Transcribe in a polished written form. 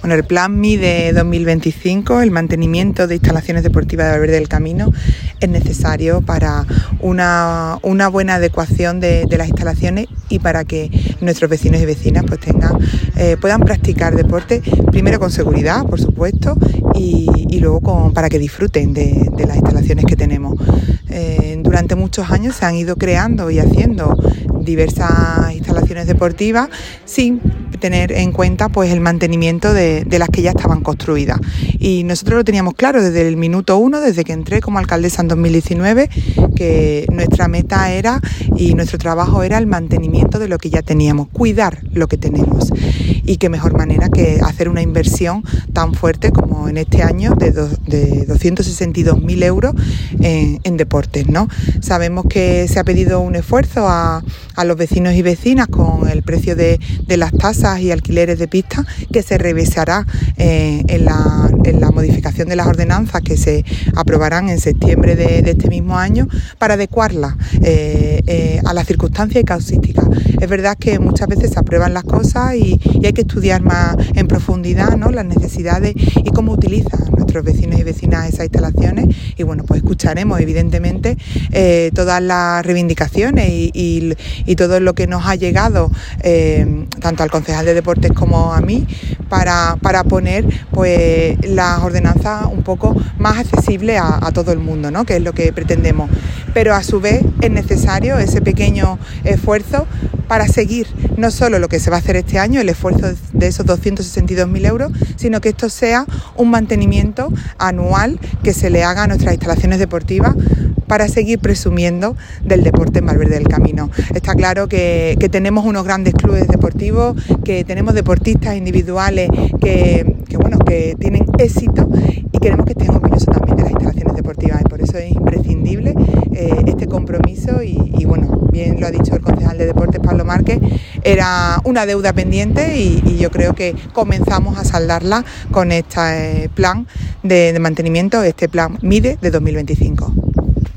Bueno, el plan MIDE 2025, el mantenimiento de instalaciones deportivas de Valverde del Camino, es necesario para una buena adecuación de las instalaciones y para que nuestros vecinos y vecinas pues puedan practicar deporte, primero con seguridad, por supuesto, y luego para que disfruten de las instalaciones que tenemos. Durante muchos años se han ido creando y haciendo diversas instalaciones deportivas sin tener en cuenta pues el mantenimiento de las que ya estaban construidas, y nosotros lo teníamos claro desde el minuto 1, desde que entré como alcaldesa en 2019, que nuestra meta era y nuestro trabajo era el mantenimiento de lo que ya teníamos, cuidar lo que tenemos, y qué mejor manera que hacer una inversión tan fuerte como en este año de 262.000 euros en deportes, ¿no? Sabemos que se ha pedido un esfuerzo a los vecinos y vecinas con el precio de las tasas y alquileres de pistas, que se revisará en la modificación de las ordenanzas que se aprobarán en septiembre de este mismo año, para adecuarlas a las circunstancias y causísticas. Es verdad que muchas veces se aprueban las cosas y hay que estudiar más en profundidad, ¿no?, las necesidades y cómo utilizan nuestros vecinos y vecinas esas instalaciones, y bueno, pues escucharemos evidentemente todas las reivindicaciones y todo lo que nos ha llegado tanto al concejal de deportes como a mí para poner pues las ordenanzas un poco más accesibles a todo el mundo, ¿no?, que es lo que pretendemos. Pero a su vez es necesario ese pequeño esfuerzo para seguir no solo lo que se va a hacer este año, el esfuerzo de esos 262.000 euros, sino que esto sea un mantenimiento anual que se le haga a nuestras instalaciones deportivas para seguir presumiendo del deporte en Valverde del Camino. Está claro que tenemos unos grandes clubes deportivos, que tenemos deportistas individuales que tienen éxito, y queremos que estén orgullosos también de las instalaciones deportivas, y por eso es imprescindible este compromiso y bueno, bien lo ha dicho el concejal de deportes, Pablo Márquez, era una deuda pendiente y yo creo que comenzamos a saldarla con este plan de mantenimiento, este plan MIDE de 2025.